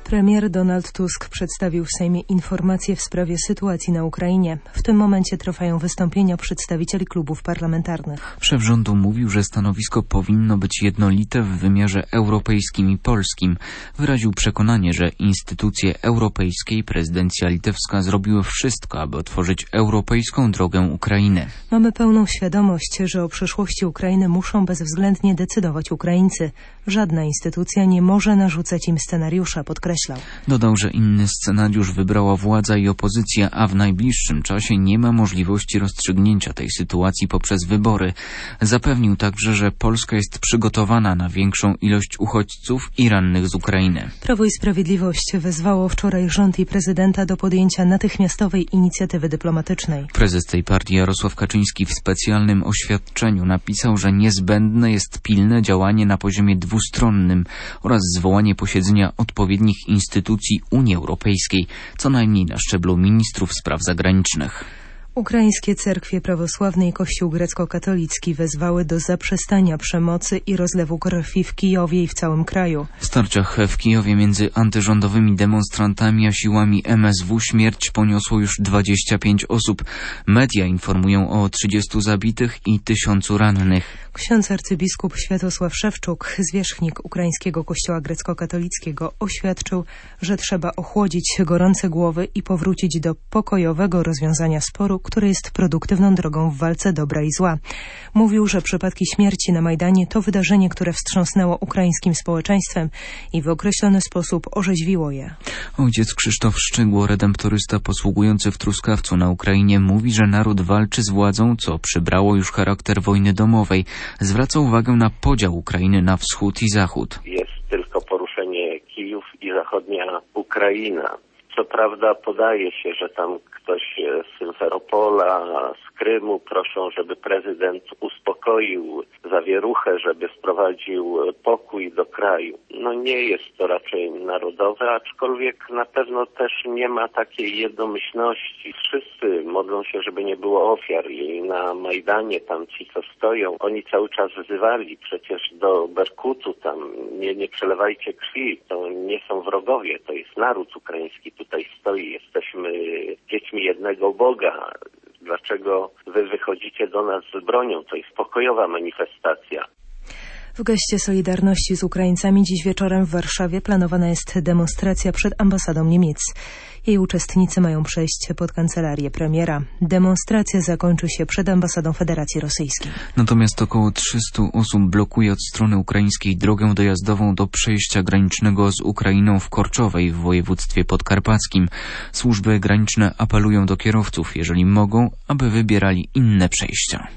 Premier Donald Tusk przedstawił w Sejmie informację w sprawie sytuacji na Ukrainie. W tym momencie trwają wystąpienia przedstawicieli klubów parlamentarnych. Szef rządu mówił, że stanowisko powinno być jednolite w wymiarze europejskim i polskim. Wyraził przekonanie, że instytucje europejskie i prezydencja litewska zrobiły wszystko, aby otworzyć europejską drogę Ukrainy. Mamy pełną świadomość, że o przyszłości Ukrainy muszą bezwzględnie decydować Ukraińcy. Żadna instytucja nie może narzucać im scenariusza, podkreślał. Dodał, że inny scenariusz wybrała władza i opozycja, a w najbliższym czasie nie ma możliwości rozstrzygnięcia tej sytuacji poprzez wybory. Zapewnił także, że Polska jest przygotowana na większą ilość uchodźców i rannych z Ukrainy. Prawo i Sprawiedliwość wezwało wczoraj rząd i prezydenta do podjęcia natychmiastowej inicjatywy dyplomatycznej. Prezes tej partii Jarosław Kaczyński w specjalnym oświadczeniu napisał, że niezbędne jest pilne działanie na poziomie dwustronnym oraz zwołanie posiedzenia odpowiednich instytucji Unii Europejskiej, co najmniej na szczeblu ministrów spraw zagranicznych. Ukraińskie cerkwie prawosławne i Kościół grecko-katolicki wezwały do zaprzestania przemocy i rozlewu krwi w Kijowie i w całym kraju. W starciach w Kijowie między antyrządowymi demonstrantami a siłami MSW śmierć poniosło już 25 osób. Media informują o 30 zabitych i 1000 rannych. Ksiądz arcybiskup Światosław Szewczuk, zwierzchnik Ukraińskiego Kościoła grecko-katolickiego, oświadczył, że trzeba ochłodzić gorące głowy i powrócić do pokojowego rozwiązania sporu, który jest produktywną drogą w walce dobra i zła. Mówił, że przypadki śmierci na Majdanie to wydarzenie, które wstrząsnęło ukraińskim społeczeństwem i w określony sposób orzeźwiło je. Ojciec Krzysztof Szczygło, redemptorysta posługujący w Truskawcu na Ukrainie, mówi, że naród walczy z władzą, co przybrało już charakter wojny domowej. Zwraca uwagę na podział Ukrainy na wschód i zachód. Jest tylko poruszenie Kijów i zachodnia Ukraina. Co prawda podaje się, że tam ktoś z Symferopola, z Krymu proszą, żeby prezydent uspokoił zawieruchę, żeby sprowadził pokój do kraju. No nie jest to raczej narodowe, aczkolwiek na pewno też nie ma takiej jednomyślności. Wszyscy modlą się, żeby nie było ofiar i na Majdanie tam ci, co stoją, oni cały czas wzywali przecież do Berkutu tam, nie przelewajcie krwi, to nie są wrogowie, to jest naród ukraiński tutaj stoi, jesteśmy dziećmi jednego Boga. Dlaczego wy wychodzicie do nas z bronią? To jest pokojowa manifestacja. W geście solidarności z Ukraińcami dziś wieczorem w Warszawie planowana jest demonstracja przed ambasadą Niemiec. Jej uczestnicy mają przejść pod kancelarię premiera. Demonstracja zakończy się przed ambasadą Federacji Rosyjskiej. Natomiast około 300 osób blokuje od strony ukraińskiej drogę dojazdową do przejścia granicznego z Ukrainą w Korczowej w województwie podkarpackim. Służby graniczne apelują do kierowców, jeżeli mogą, aby wybierali inne przejścia.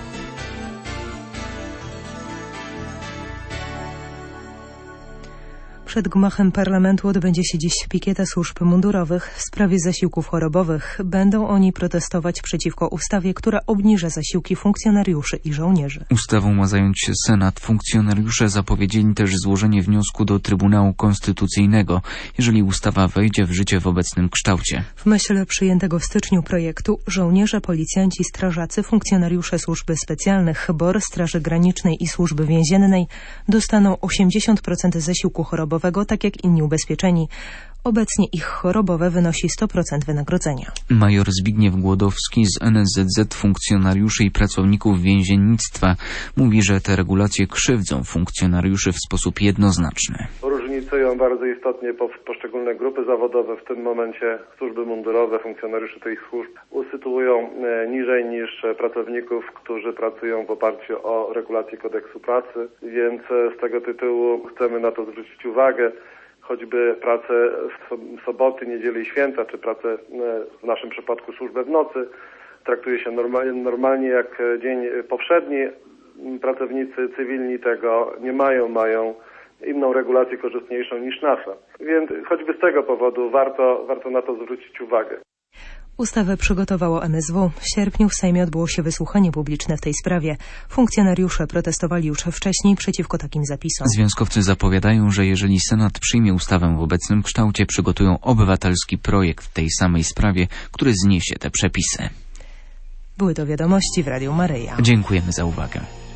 Przed gmachem parlamentu odbędzie się dziś pikieta służb mundurowych w sprawie zasiłków chorobowych. Będą oni protestować przeciwko ustawie, która obniża zasiłki funkcjonariuszy i żołnierzy. Ustawą ma zająć się Senat. Funkcjonariusze zapowiedzieli też złożenie wniosku do Trybunału Konstytucyjnego, jeżeli ustawa wejdzie w życie w obecnym kształcie. W myśl przyjętego w styczniu projektu żołnierze, policjanci, strażacy, funkcjonariusze służby specjalnych, BOR, Straży Granicznej i Służby Więziennej dostaną 80% zasiłku chorobowego, tak jak inni ubezpieczeni. Obecnie ich chorobowe wynosi 100% wynagrodzenia. Major Zbigniew Głodowski z NSZZ funkcjonariuszy i pracowników więziennictwa mówi, że te regulacje krzywdzą funkcjonariuszy w sposób jednoznaczny. Różnicują bardzo istotnie poszczególne grupy zawodowe, w tym momencie służby mundurowe, funkcjonariuszy tych służb usytuują niżej niż pracowników, którzy pracują w oparciu o regulacje kodeksu pracy, więc z tego tytułu chcemy na to zwrócić uwagę. Choćby pracę w soboty, niedzielę i święta, czy pracę w naszym przypadku służbę w nocy, traktuje się normalnie jak dzień powszedni. Pracownicy cywilni tego nie mają, mają inną regulację korzystniejszą niż nasza. Więc choćby z tego powodu warto na to zwrócić uwagę. Ustawę przygotowało MSW. W sierpniu w Sejmie odbyło się wysłuchanie publiczne w tej sprawie. Funkcjonariusze protestowali już wcześniej przeciwko takim zapisom. Związkowcy zapowiadają, że jeżeli Senat przyjmie ustawę w obecnym kształcie, przygotują obywatelski projekt w tej samej sprawie, który zniesie te przepisy. Były to wiadomości w Radiu Maryja. Dziękujemy za uwagę.